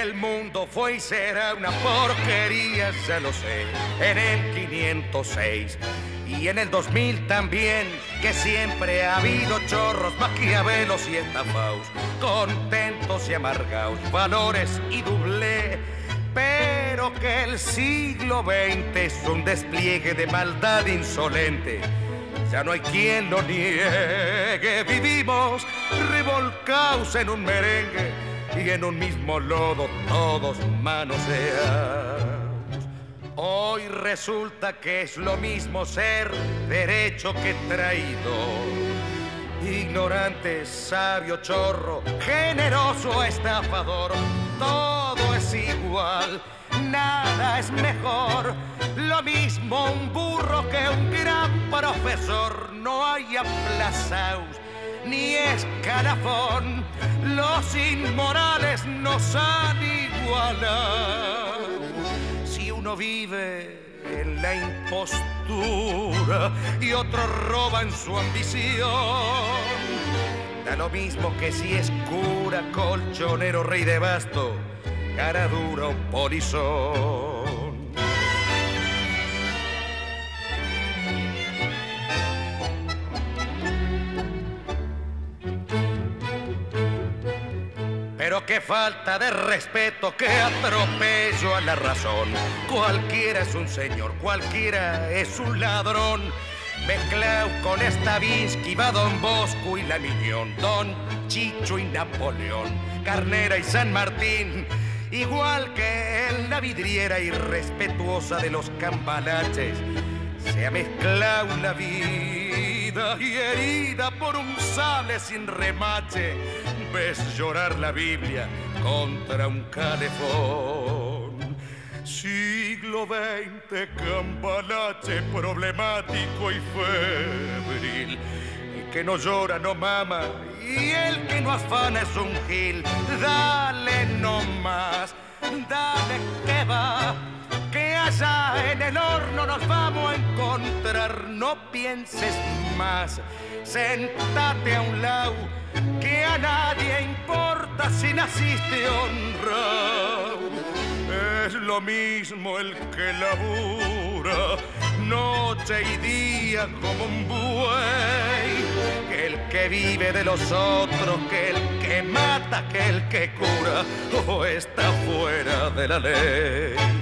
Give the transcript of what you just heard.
el mundo fue y será una porquería, ya lo sé, en el 506 y en el 2000 también, que siempre ha habido chorros, maquiavelos y estafaos, contentos y amargaos, valores y doblé, pero que el siglo XX es un despliegue de maldad insolente. Ya no hay quien lo niegue, vivimos revolcados en un merengue y en un mismo lodo todos manoseados. Hoy resulta que es lo mismo ser derecho que traidor, ignorante, sabio, chorro, generoso, estafador, todo es igual. Nada es mejor, lo mismo un burro que un gran profesor. No hay aplazaos ni escalafón, los inmorales nos han igualado. Si uno vive en la impostura y otro roba en su ambición, da lo mismo que si es cura, colchonero, rey de basto, cara dura o polizón. Pero qué falta de respeto, qué atropello a la razón. Cualquiera es un señor, cualquiera es un ladrón. Mezclao con Stravinsky, va Don Bosco y la Miñón, Don Chicho y Napoleón, Carnera y San Martín. Igual que en la vidriera irrespetuosa de los cambalaches, se ha mezclado la vida y herida por un sable sin remache. Ves llorar la Biblia contra un calefón. Siglo XX, cambalache problemático y febril. El que no llora no mama y el que no afana es un gil. Dale nomás, dale que va, que allá en el horno nos vamos a encontrar. No pienses más, sentate a un lado, que a nadie importa si naciste honrado. Es lo mismo el que labura noche y día como un buey, que el que vive de los otros, que el que mata, que el que cura, o está fuera de la ley.